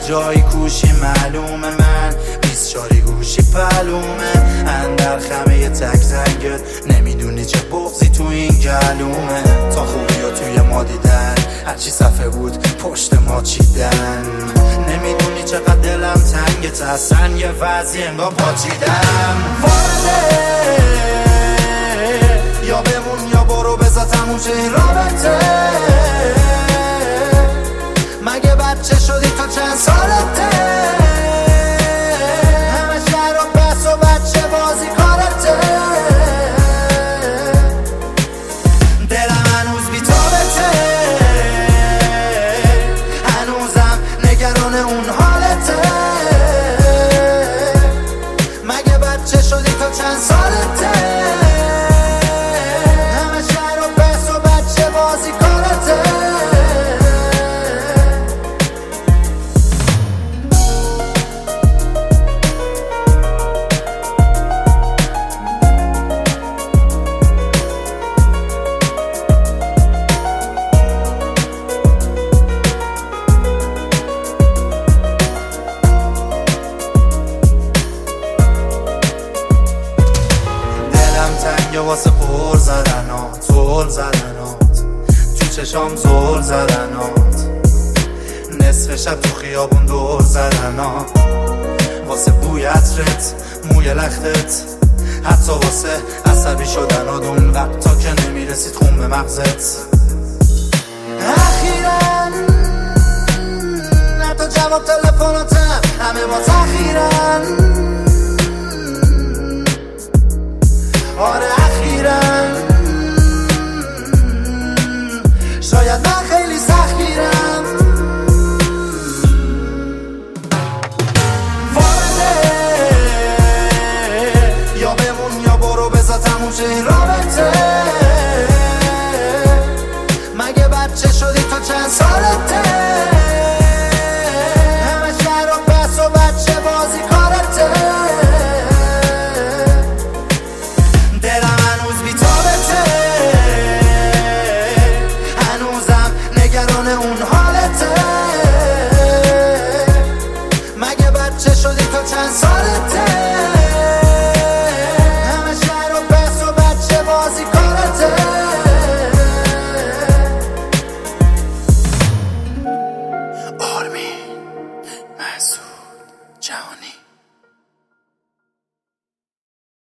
جایی کوشی معلومه، من 24 گوشی پلومه، اندر خمه تک رنگت نمیدونی چه بغضی تو این گلومه. تا خوبی ها توی ما دیدن، هرچی صفحه بود پشت ما چیدن، نمیدونی چقدر دلم تنگت، اصلا یه وضعی انگار پاچیدم. وارده یا بمون یا برو، بذار تموم شه این رابطه. مگه بچه شدی تو چند سالته؟ همه شهر و بس و بچه بازی کارته. دلم هنوز بی تابته، هنوزم نگران اون حالته. مگه بچه شدی تو چند سالته؟ همه شهر و بس و بچه بازی کارته. تنگه واسه پر زدنات، زل زدنات تو چشام، زل زدنات نصف شب تو خیابون دور زدنات، واسه بوی عطرت، موی لختت، حتی واسه عصبی شدنات اون وقتا که نمیرسید خون به مغزت. اخیراً حتی جواب تلفناتم همه با تأخیرن. آره اخیراً شاید من خیلی سختگیرم. وارده یا بمون یا برو، بذار تموم شه این رابطه. مگه بچه شدی تو چند سالته؟ همه شهر و بس و بچه بازی کارته. اون حالته. مگه بچه شدی تو چند سالته؟ همه شهر و بس و بچه بازی کارته. آرمین مسعود جهانی.